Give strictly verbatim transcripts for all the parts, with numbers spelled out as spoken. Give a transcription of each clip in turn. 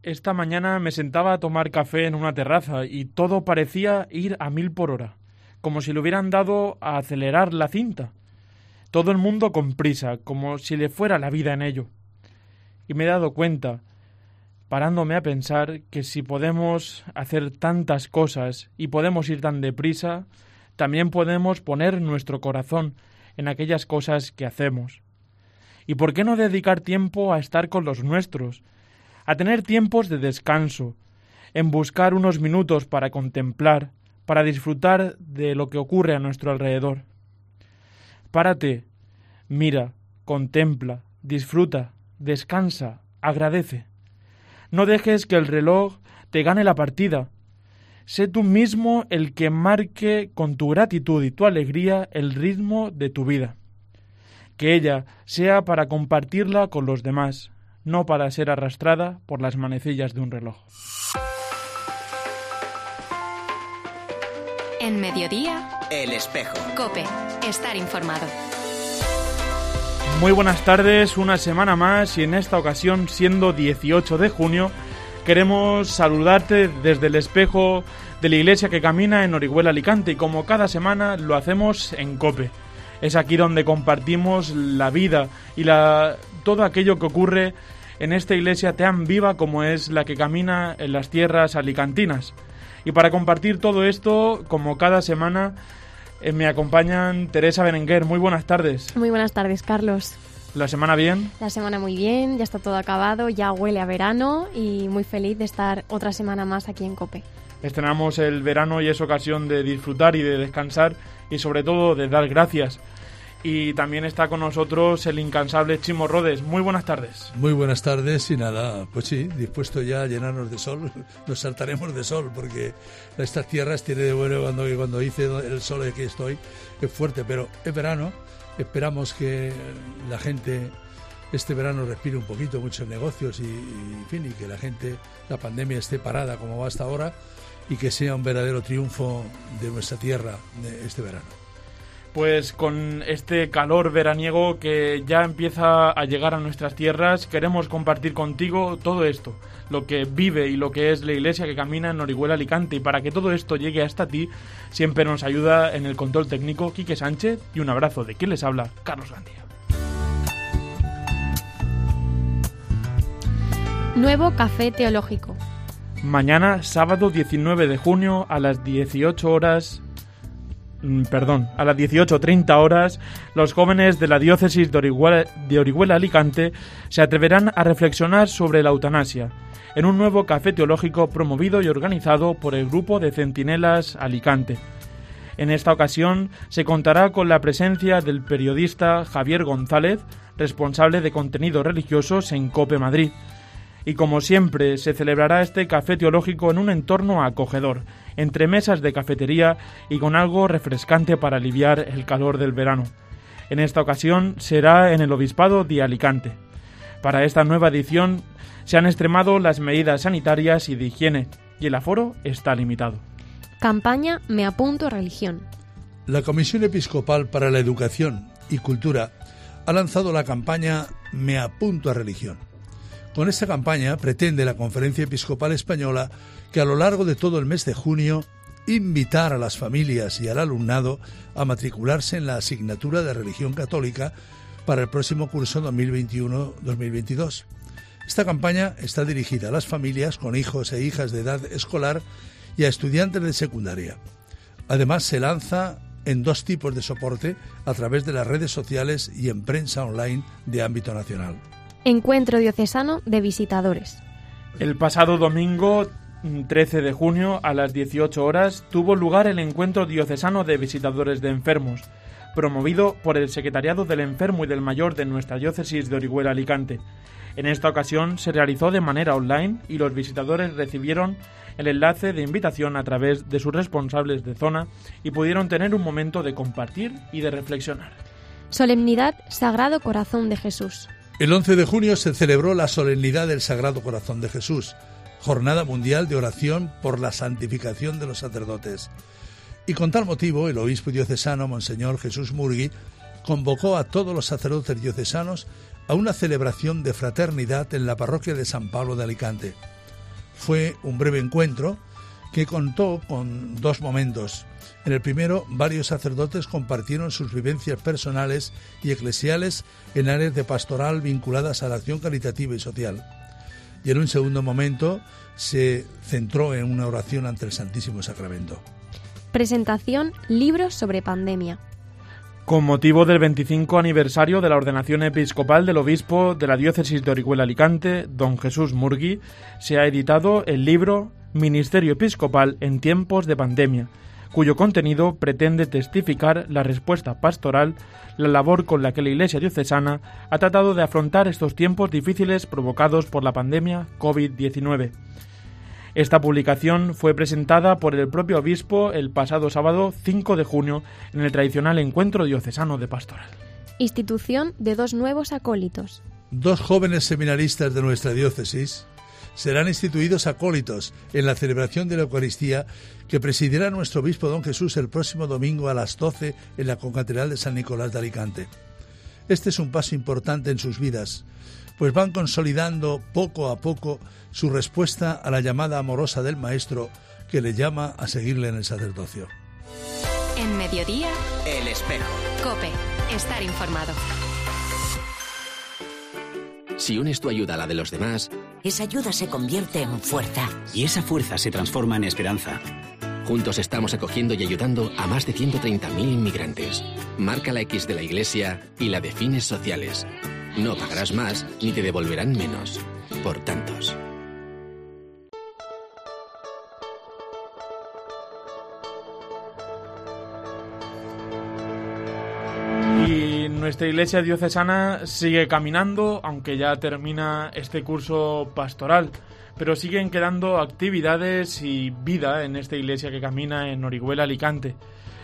Esta mañana me sentaba a tomar café en una terraza y todo parecía ir a mil por hora, como si le hubieran dado a acelerar la cinta. Todo el mundo con prisa, como si le fuera la vida en ello. Y me he dado cuenta, parándome a pensar, que si podemos hacer tantas cosas y podemos ir tan deprisa, también podemos poner nuestro corazón en aquellas cosas que hacemos. ¿Y por qué no dedicar tiempo a estar con los nuestros? A tener tiempos de descanso, en buscar unos minutos para contemplar, para disfrutar de lo que ocurre a nuestro alrededor. Párate, mira, contempla, disfruta, descansa, agradece. No dejes que el reloj te gane la partida. Sé tú mismo el que marque con tu gratitud y tu alegría el ritmo de tu vida. Que ella sea para compartirla con los demás, no para ser arrastrada por las manecillas de un reloj. En Mediodía, El Espejo. COPE. Estar informado. Muy buenas tardes, una semana más y en esta ocasión, siendo dieciocho de junio, queremos saludarte desde el espejo de la iglesia que camina en Orihuela, Alicante, y como cada semana lo hacemos en COPE. Es aquí donde compartimos la vida y la, todo aquello que ocurre en esta iglesia tan viva como es la que camina en las tierras alicantinas. Y para compartir todo esto, como cada semana, eh, me acompañan Teresa Berenguer. Muy buenas tardes. Muy buenas tardes, Carlos. ¿La semana bien? La semana muy bien, ya está todo acabado, ya huele a verano y muy feliz de estar otra semana más aquí en COPE. Estrenamos el verano y es ocasión de disfrutar y de descansar y sobre todo de dar gracias. Y también está con nosotros el incansable Chimo Rodes. Muy buenas tardes. Muy buenas tardes y nada, pues sí, dispuesto ya a llenarnos de sol, nos saltaremos de sol porque estas tierras tiene de bueno cuando, cuando dice el sol de que estoy, es fuerte, pero es verano, esperamos que la gente este verano respire un poquito, muchos negocios y, y en fin, y que la gente, la pandemia esté parada como va hasta ahora y que sea un verdadero triunfo de nuestra tierra de este verano. Pues con este calor veraniego que ya empieza a llegar a nuestras tierras, queremos compartir contigo todo esto, lo que vive y lo que es la iglesia que camina en Orihuela, Alicante. Y para que todo esto llegue hasta ti, siempre nos ayuda en el control técnico Quique Sánchez y un abrazo de quien les habla, Carlos Gandía. Nuevo café teológico. Mañana, sábado diecinueve de junio, a las dieciocho horas... Perdón, a las dieciocho treinta horas, los jóvenes de la diócesis de Orihuela, de Orihuela Alicante se atreverán a reflexionar sobre la eutanasia en un nuevo café teológico promovido y organizado por el grupo de Centinelas Alicante. En esta ocasión se contará con la presencia del periodista Javier González, responsable de contenidos religiosos en COPE Madrid. Y como siempre, se celebrará este café teológico en un entorno acogedor, entre mesas de cafetería y con algo refrescante para aliviar el calor del verano. En esta ocasión será en el Obispado de Alicante. Para esta nueva edición se han extremado las medidas sanitarias y de higiene, y el aforo está limitado. Campaña Me apunto a religión. La Comisión Episcopal para la Educación y Cultura ha lanzado la campaña Me apunto a religión. Con esta campaña pretende la Conferencia Episcopal Española que a lo largo de todo el mes de junio invitar a las familias y al alumnado a matricularse en la asignatura de Religión Católica para el próximo curso dos mil veintiuno dos mil veintidós. Esta campaña está dirigida a las familias con hijos e hijas de edad escolar y a estudiantes de secundaria. Además, se lanza en dos tipos de soporte a través de las redes sociales y en prensa online de ámbito nacional. Encuentro diocesano de visitadores. El pasado domingo trece de junio a las dieciocho horas tuvo lugar el Encuentro Diocesano de Visitadores de Enfermos, promovido por el Secretariado del Enfermo y del Mayor de nuestra diócesis de Orihuela, Alicante. En esta ocasión se realizó de manera online y los visitadores recibieron el enlace de invitación a través de sus responsables de zona y pudieron tener un momento de compartir y de reflexionar. Solemnidad Sagrado Corazón de Jesús. El once de junio se celebró la solemnidad del Sagrado Corazón de Jesús, Jornada Mundial de Oración por la Santificación de los Sacerdotes. Y con tal motivo, el obispo diocesano, Monseñor Jesús Murgui, convocó a todos los sacerdotes diocesanos a una celebración de fraternidad en la parroquia de San Pablo de Alicante. fue un breve encuentro que contó con dos momentos. En el primero, varios sacerdotes compartieron sus vivencias personales y eclesiales en áreas de pastoral vinculadas a la acción caritativa y social. Y en un segundo momento se centró en una oración ante el Santísimo Sacramento. Presentación Libros sobre pandemia. Con motivo del veinticinco aniversario de la ordenación episcopal del obispo de la diócesis de Orihuela-Alicante, don Jesús Murgui, se ha editado el libro Ministerio Episcopal en tiempos de pandemia, cuyo contenido pretende testificar la respuesta pastoral, la labor con la que la Iglesia diocesana ha tratado de afrontar estos tiempos difíciles provocados por la pandemia covid diecinueve. Esta publicación fue presentada por el propio obispo el pasado sábado cinco de junio en el tradicional encuentro diocesano de pastoral. Institución de dos nuevos acólitos. Dos jóvenes seminaristas de nuestra diócesis serán instituidos acólitos en la celebración de la Eucaristía que presidirá nuestro obispo don Jesús el próximo domingo a las doce en la Concatedral de San Nicolás de Alicante. Este es un paso importante en sus vidas, pues van consolidando poco a poco su respuesta a la llamada amorosa del Maestro que le llama a seguirle en el sacerdocio. En Mediodía, El Espejo. COPE. Estar informado. Si unes tu ayuda a la de los demás, esa ayuda se convierte en fuerza. Y esa fuerza se transforma en esperanza. juntos estamos acogiendo y ayudando a más de ciento treinta mil inmigrantes. Marca la X de la Iglesia y la de fines sociales. No pagarás más ni te devolverán menos. Por tantos. Y nuestra Iglesia diocesana sigue caminando, aunque ya termina este curso pastoral, pero siguen quedando actividades y vida en esta Iglesia que camina en Orihuela, Alicante.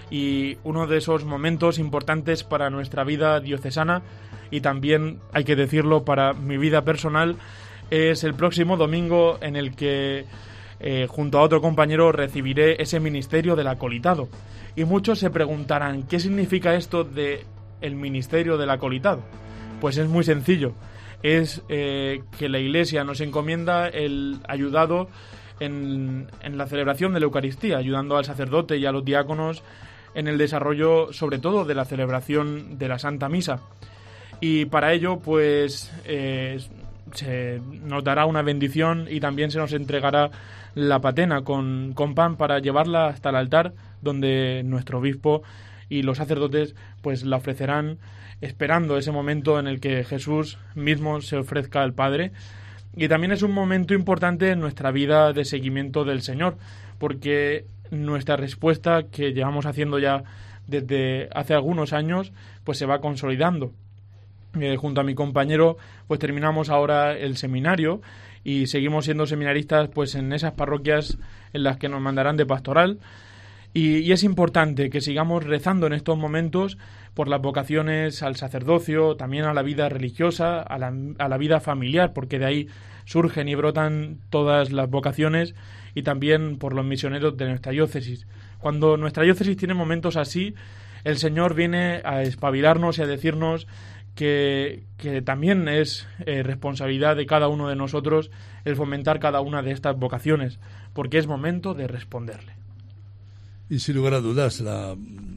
Y uno de esos momentos importantes para nuestra vida diocesana, y también, hay que decirlo, para mi vida personal, es el próximo domingo en el que, eh, junto a otro compañero, recibiré ese ministerio del acolitado. Y muchos se preguntarán, ¿qué significa esto de el ministerio del acolitado? Pues es muy sencillo. Es eh, que la Iglesia nos encomienda el ayudado en, en la celebración de la Eucaristía, ayudando al sacerdote y a los diáconos en el desarrollo, sobre todo, de la celebración de la Santa Misa. Y para ello, pues, eh, se nos dará una bendición y también se nos entregará la patena con, con pan para llevarla hasta el altar, donde nuestro obispo y los sacerdotes pues la ofrecerán, esperando ese momento en el que Jesús mismo se ofrezca al Padre. Y también es un momento importante en nuestra vida de seguimiento del Señor, porque nuestra respuesta, que llevamos haciendo ya desde hace algunos años, pues se va consolidando. Eh, junto a mi compañero, pues terminamos ahora el seminario y seguimos siendo seminaristas pues en esas parroquias en las que nos mandarán de pastoral. Y, y es importante que sigamos rezando en estos momentos por las vocaciones al sacerdocio, también a la vida religiosa, a la, a la vida familiar, porque de ahí surgen y brotan todas las vocaciones, y también por los misioneros de nuestra diócesis. Cuando nuestra diócesis tiene momentos así, el Señor viene a espabilarnos y a decirnos que, que también es eh, responsabilidad de cada uno de nosotros el fomentar cada una de estas vocaciones, porque es momento de responderle. Y sin lugar a dudas, la,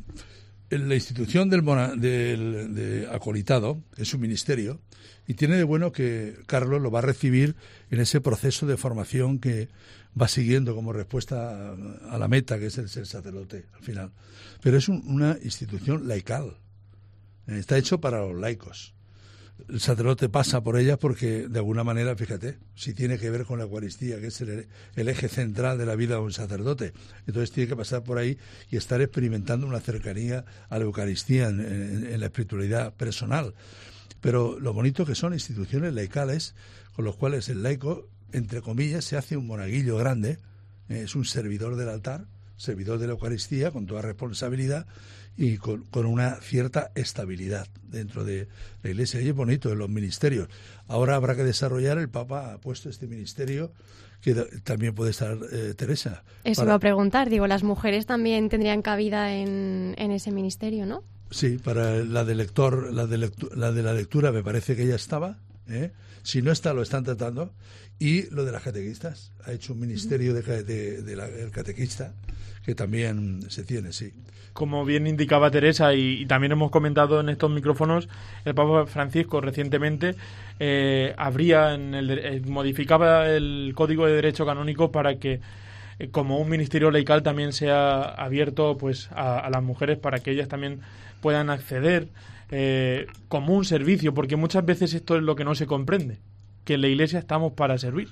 la institución del, del de acolitado es un ministerio, y tiene de bueno que Carlos lo va a recibir en ese proceso de formación que va siguiendo como respuesta a, a la meta, que es el ser sacerdote al final. Pero es un, una institución laical, está hecho para los laicos. El sacerdote pasa por ella porque, de alguna manera, fíjate, si tiene que ver con la Eucaristía, que es el, el eje central de la vida de un sacerdote, entonces tiene que pasar por ahí y estar experimentando una cercanía a la Eucaristía en, en, en la espiritualidad personal. Pero lo bonito que son instituciones laicales, con los cuales el laico, entre comillas, se hace un monaguillo grande, eh, es un servidor del altar, servidor de la Eucaristía, con toda responsabilidad y con, con una cierta estabilidad dentro de la Iglesia. Y es bonito en los ministerios. Ahora habrá que desarrollar, el Papa ha puesto este ministerio, que también puede estar eh, Teresa. Eso para... iba a preguntar, digo, las mujeres también tendrían cabida en, en ese ministerio, ¿no? Sí, para la de lector, la de, lectu- la de la lectura me parece que ya estaba, ¿eh? Si no está, lo están tratando. Y lo de las catequistas, ha hecho un ministerio de, de, de la, el catequista, que también se tiene, sí. Como bien indicaba Teresa, y, y también hemos comentado en estos micrófonos, el Papa Francisco recientemente eh, abría en el, eh, modificaba el Código de Derecho Canónico para que eh, como un ministerio laical también sea abierto pues a, a las mujeres, para que ellas también puedan acceder eh, como un servicio, porque muchas veces esto es lo que no se comprende, que en la Iglesia estamos para servir.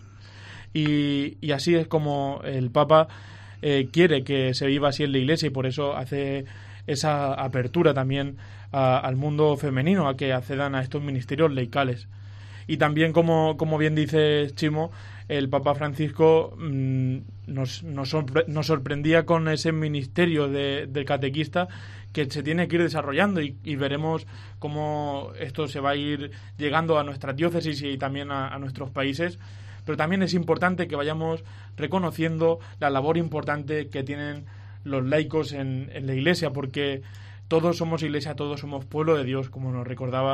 Y, y así es como el Papa eh, quiere que se viva así en la Iglesia, y por eso hace esa apertura también a, al mundo femenino, a que accedan a estos ministerios laicales. Y también, como, como bien dice Chimo, el Papa Francisco mmm, nos, nos, sorpre- nos sorprendía con ese ministerio de, del catequista que se tiene que ir desarrollando, y, y veremos cómo esto se va a ir llegando a nuestras diócesis y también a, a nuestros países. Pero también es importante que vayamos reconociendo la labor importante que tienen los laicos en, en la Iglesia, porque todos somos Iglesia, todos somos pueblo de Dios, como nos recordaba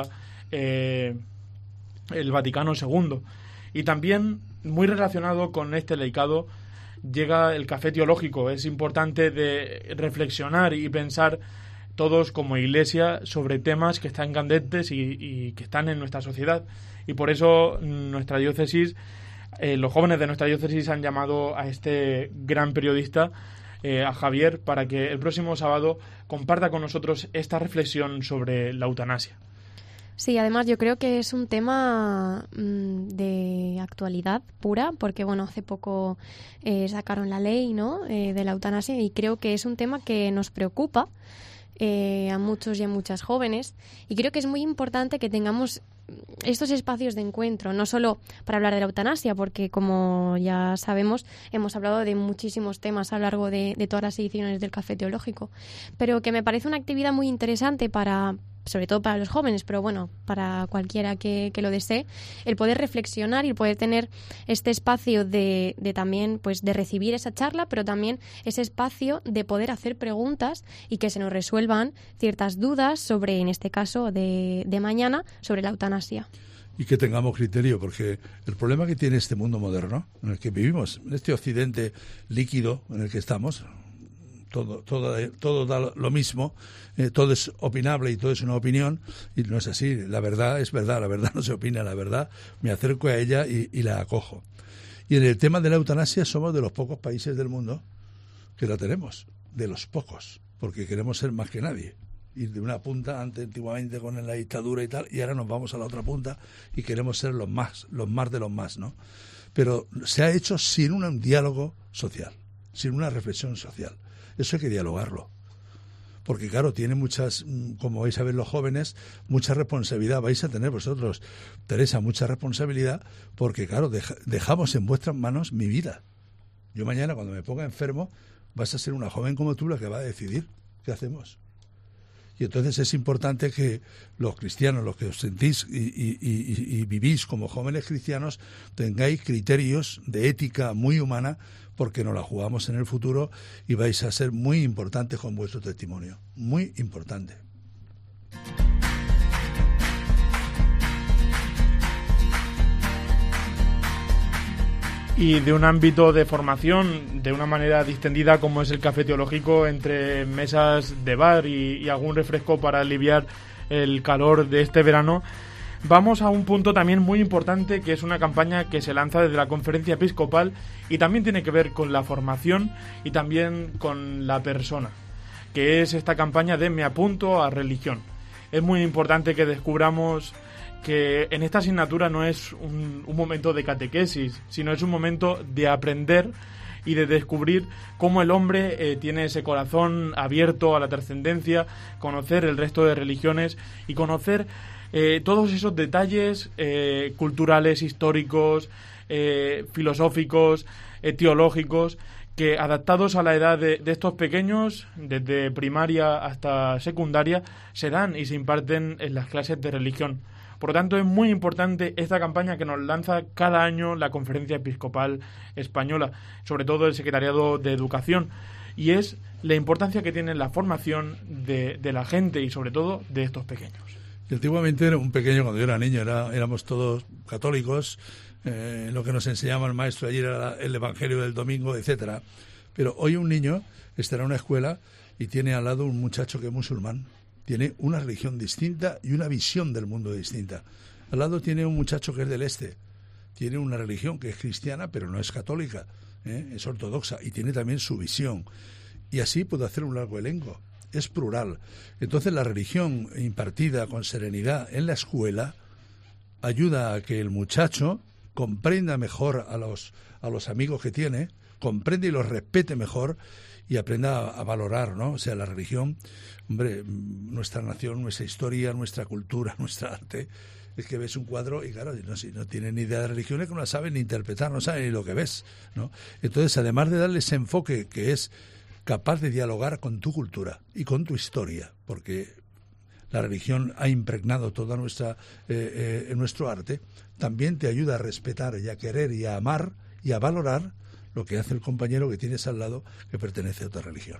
eh, el Vaticano segundo. Y también, muy relacionado con este laicado, llega el café teológico. Es importante de reflexionar y pensar todos como Iglesia sobre temas que están candentes y, y que están en nuestra sociedad. Y por eso nuestra diócesis, eh, los jóvenes de nuestra diócesis han llamado a este gran periodista, eh, a Javier, para que el próximo sábado comparta con nosotros esta reflexión sobre la eutanasia. Sí, además yo creo que es un tema mmm, de actualidad pura, porque bueno, hace poco eh, sacaron la ley, ¿no?, eh, de la eutanasia, y creo que es un tema que nos preocupa eh, a muchos y a muchas jóvenes, y creo que es muy importante que tengamos estos espacios de encuentro, no solo para hablar de la eutanasia, porque como ya sabemos hemos hablado de muchísimos temas a lo largo de, de todas las ediciones del Café Teológico, pero que me parece una actividad muy interesante para, sobre todo para los jóvenes, pero bueno, para cualquiera que, que lo desee, el poder reflexionar y el poder tener este espacio de, de también, pues de recibir esa charla, pero también ese espacio de poder hacer preguntas y que se nos resuelvan ciertas dudas sobre, en este caso de, de mañana, sobre la eutanasia. Y que tengamos criterio, porque el problema que tiene este mundo moderno, en el que vivimos, en este occidente líquido en el que estamos, todo todo todo da lo mismo, eh, todo es opinable y todo es una opinión, y no es así. La verdad es verdad, la verdad no se opina, la verdad me acerco a ella y, y la acojo. Y en el tema de la eutanasia somos de los pocos países del mundo que la tenemos, de los pocos, porque queremos ser más que nadie. Ir de una punta, antes antiguamente con la dictadura y tal, y ahora nos vamos a la otra punta y queremos ser los más, los más de los más, ¿no? Pero se ha hecho sin un diálogo social, sin una reflexión social. Eso hay que dialogarlo. Porque claro, tiene muchas, como vais a ver los jóvenes, mucha responsabilidad. Vais a tener vosotros, Teresa, mucha responsabilidad, porque claro, deja, dejamos en vuestras manos mi vida. Yo mañana, cuando me ponga enfermo, vas a ser una joven como tú la que va a decidir qué hacemos. Y entonces es importante que los cristianos, los que os sentís y, y, y, y vivís como jóvenes cristianos, tengáis criterios de ética muy humana, porque nos la jugamos en el futuro y vais a ser muy importantes con vuestro testimonio. Muy importante. Y de un ámbito de formación, de una manera distendida como es el café teológico, entre mesas de bar y, y algún refresco para aliviar el calor de este verano, vamos a un punto también muy importante, que es una campaña que se lanza desde la Conferencia Episcopal y también tiene que ver con la formación y también con la persona, que es esta campaña de Me apunto a religión. Es muy importante que descubramos que en esta asignatura no es un, un momento de catequesis, sino es un momento de aprender y de descubrir cómo el hombre eh, tiene ese corazón abierto a la trascendencia, conocer el resto de religiones y conocer eh, todos esos detalles eh, culturales, históricos, eh, filosóficos, eh, teológicos, que adaptados a la edad de, de estos pequeños, desde primaria hasta secundaria, se dan y se imparten en las clases de religión. Por lo tanto, es muy importante esta campaña que nos lanza cada año la Conferencia Episcopal Española, sobre todo el Secretariado de Educación, y es la importancia que tiene la formación de, de la gente y sobre todo de estos pequeños. Y antiguamente, era un pequeño, cuando yo era niño, era, éramos todos católicos, eh, lo que nos enseñaba el maestro ayer era el Evangelio del domingo, etcétera. Pero hoy un niño estará en una escuela y tiene al lado un muchacho que es musulmán. Tiene una religión distinta y una visión del mundo distinta. Al lado tiene un muchacho que es del este. Tiene una religión que es cristiana, pero no es católica, ¿eh? Es ortodoxa y tiene también su visión. Y así puedo hacer un largo elenco. Es plural. Entonces la religión impartida con serenidad en la escuela ayuda a que el muchacho comprenda mejor a los, a los amigos que tiene, comprende y los respete mejor y aprenda a, a valorar, ¿no? O sea, la religión, hombre, nuestra nación, nuestra historia, nuestra cultura, nuestra arte, es que ves un cuadro y claro, no, si no tienen ni idea de religión es que no la saben ni interpretar, no saben ni lo que ves, ¿no? Entonces, además de darle ese enfoque que es capaz de dialogar con tu cultura y con tu historia, porque la religión ha impregnado toda nuestra eh, eh, nuestro arte, también te ayuda a respetar y a querer y a amar y a valorar lo que hace el compañero que tienes al lado que pertenece a otra religión.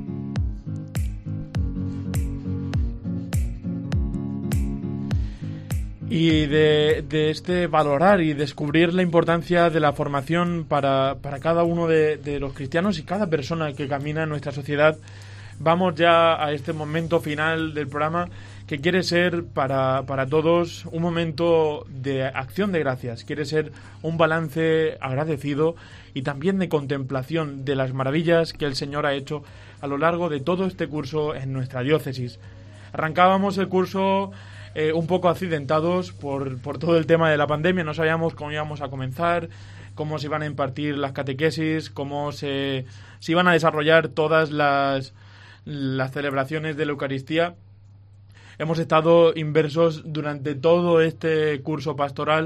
Y de, de este valorar y descubrir la importancia de la formación para, para cada uno de, de los cristianos y cada persona que camina en nuestra sociedad, vamos ya a este momento final del programa que quiere ser para, para todos un momento de acción de gracias, quiere ser un balance agradecido y también de contemplación de las maravillas que el Señor ha hecho a lo largo de todo este curso en nuestra diócesis. Arrancábamos el curso Eh, un poco accidentados por, por todo el tema de la pandemia, no sabíamos cómo íbamos a comenzar, cómo se iban a impartir las catequesis, cómo se, se iban a desarrollar todas las, las celebraciones de la Eucaristía. Hemos estado inmersos durante todo este curso pastoral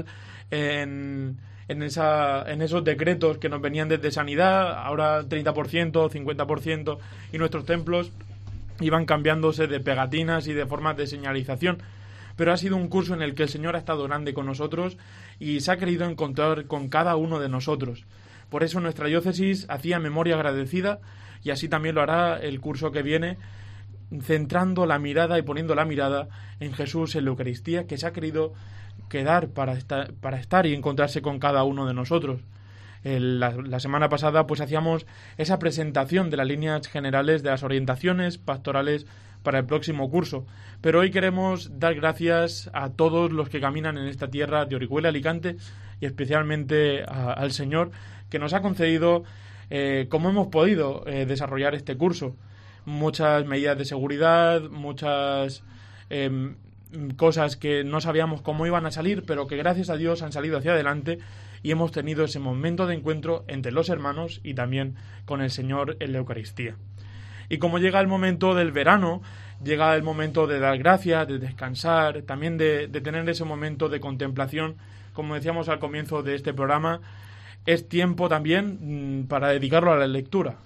en, en, esa, en esos decretos que nos venían desde Sanidad, ahora treinta por ciento, cincuenta por ciento, y nuestros templos iban cambiándose de pegatinas y de formas de señalización. Pero ha sido un curso en el que el Señor ha estado grande con nosotros y se ha querido encontrar con cada uno de nosotros. Por eso nuestra diócesis hacía memoria agradecida y así también lo hará el curso que viene, centrando la mirada y poniendo la mirada en Jesús en la Eucaristía, que se ha querido quedar para estar, para estar y encontrarse con cada uno de nosotros. El, la, la semana pasada pues hacíamos esa presentación de las líneas generales de las orientaciones pastorales para el próximo curso, pero hoy queremos dar gracias a todos los que caminan en esta tierra de Orihuela, Alicante, y especialmente a, al Señor, que nos ha concedido, eh, como hemos podido eh, desarrollar este curso, muchas medidas de seguridad, muchas eh, cosas que no sabíamos cómo iban a salir, pero que gracias a Dios han salido hacia adelante y hemos tenido ese momento de encuentro entre los hermanos y también con el Señor en la Eucaristía. Y como llega el momento del verano, llega el momento de dar gracias, de descansar, también de, de tener ese momento de contemplación, como decíamos al comienzo de este programa, es tiempo también mmm, para dedicarlo a la lectura.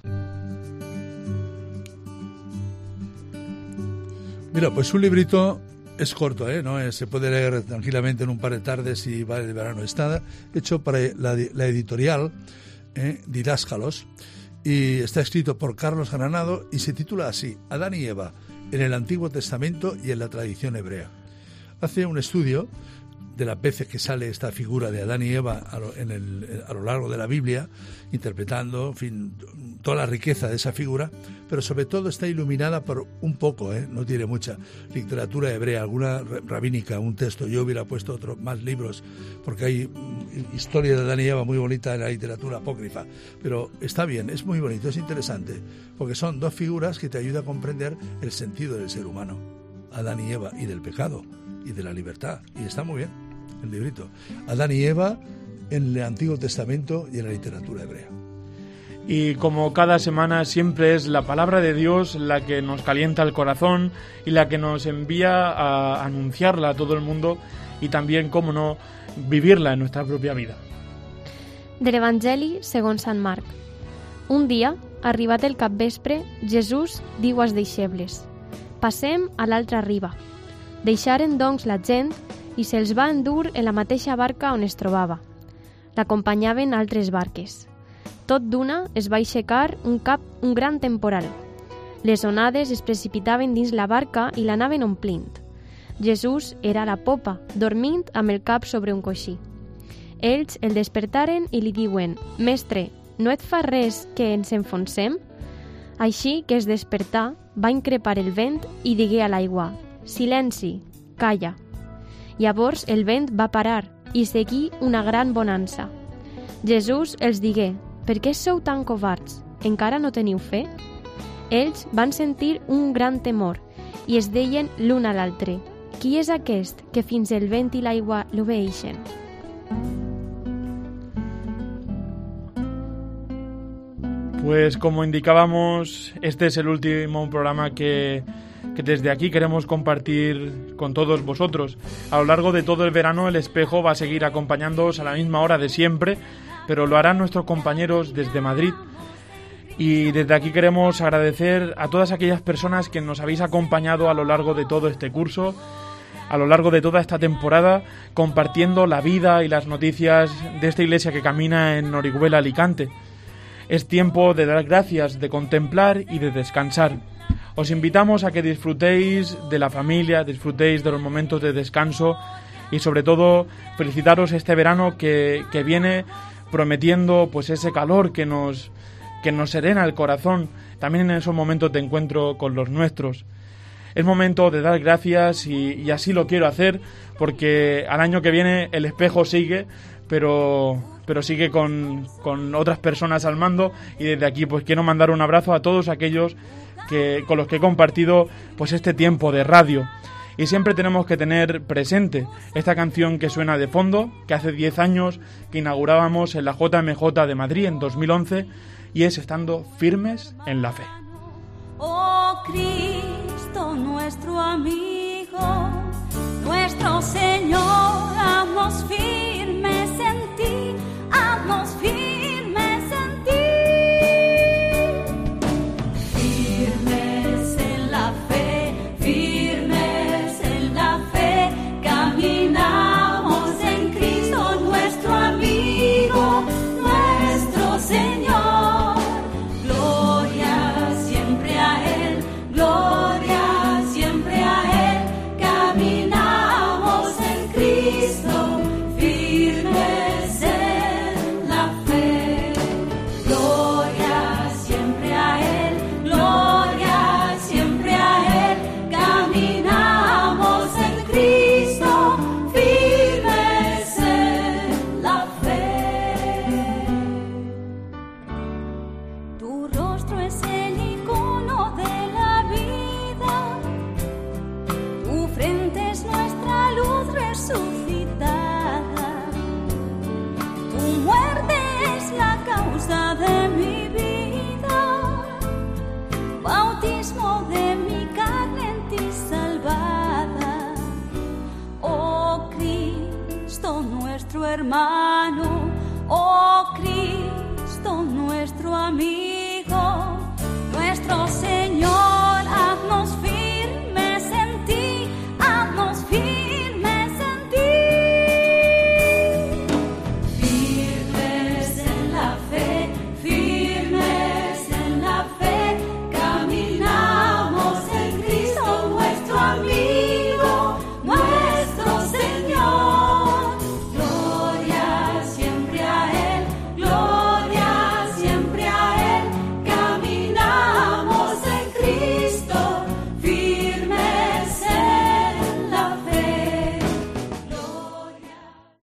Mira, pues un librito es corto, ¿eh? ¿No? Se puede leer tranquilamente en un par de tardes y vale de verano. Está hecho para la, la editorial ¿eh? Didáscalos. Y está escrito por Carlos Granado y se titula así: Adán y Eva, en el Antiguo Testamento y en la tradición hebrea. Hace un estudio de las veces que sale esta figura de Adán y Eva a lo, en el, a lo largo de la Biblia, interpretando, en fin, toda la riqueza de esa figura, pero sobre todo está iluminada por un poco, ¿eh? No tiene mucha literatura hebrea, alguna rabínica, un texto. Yo hubiera puesto otros más libros, porque hay historia de Adán y Eva muy bonita en la literatura apócrifa, pero está bien, es muy bonito, es interesante, porque son dos figuras que te ayudan a comprender el sentido del ser humano, Adán y Eva, y del pecado, y de la libertad, y está muy bien el librito. Adán y Eva en el Antiguo Testamento y en la literatura hebrea. Y como cada semana siempre es la palabra de Dios la que nos calienta el corazón y la que nos envía a anunciarla a todo el mundo y también, cómo no, vivirla en nuestra propia vida. De l'Evangeli segons Sant Marc. Un dia, arribat el capvespre, Jesús diu als deixebles: «Passem a l'altra riba». Deixaren, doncs, la gent i se'ls va endur en la mateixa barca on es trobava. L'acompanyaven altres barques. Tot d'una es va aixecar un, cap, un gran temporal. Les onades es precipitaven dins la barca i l'anaven omplint. Jesús era a la popa, dormint amb el cap sobre un coixí. Ells el despertaren i li diuen: «Mestre, no et fa res que ens enfonsem?» Així que es despertà, va increpar el vent i digué a l'aigua: «Silenci, calla». Llavors el vent va parar i seguí una gran bonança. Jesús els digué: «Per què sou tan covards? Encara no teniu fe?» Ells van sentir un gran temor i es deien l'un a l'altre: «Qui és aquest que fins el vent i l'aigua l'obeeixen?» Pues como indicábamos, este es el último programa que, que desde aquí queremos compartir con todos vosotros. A lo largo de todo el verano el Espejo va a seguir acompañándoos a la misma hora de siempre, pero lo harán nuestros compañeros desde Madrid. Y desde aquí queremos agradecer a todas aquellas personas que nos habéis acompañado a lo largo de todo este curso, a lo largo de toda esta temporada, compartiendo la vida y las noticias de esta iglesia que camina en Orihuela, Alicante. Es tiempo de dar gracias, de contemplar y de descansar. Os invitamos a que disfrutéis de la familia, disfrutéis de los momentos de descanso y sobre todo felicitaros este verano que, que viene prometiendo pues ese calor que nos, que nos serena el corazón, también en esos momentos de encuentro con los nuestros. Es momento de dar gracias y, y así lo quiero hacer porque al año que viene el Espejo sigue, pero... pero sigue con, con otras personas al mando y desde aquí pues quiero mandar un abrazo a todos aquellos que, con los que he compartido pues este tiempo de radio. Y siempre tenemos que tener presente esta canción que suena de fondo, que hace diez años que inaugurábamos en la J M J de Madrid en dos mil once, y es Estando firmes en la fe. Oh Cristo, nuestro amigo, nuestro Señor,amos firmes en ti. Amos firmes en ti, firmes en la fe, firmes en la fe, caminamos en Cristo, nuestro amigo, nuestro Señor.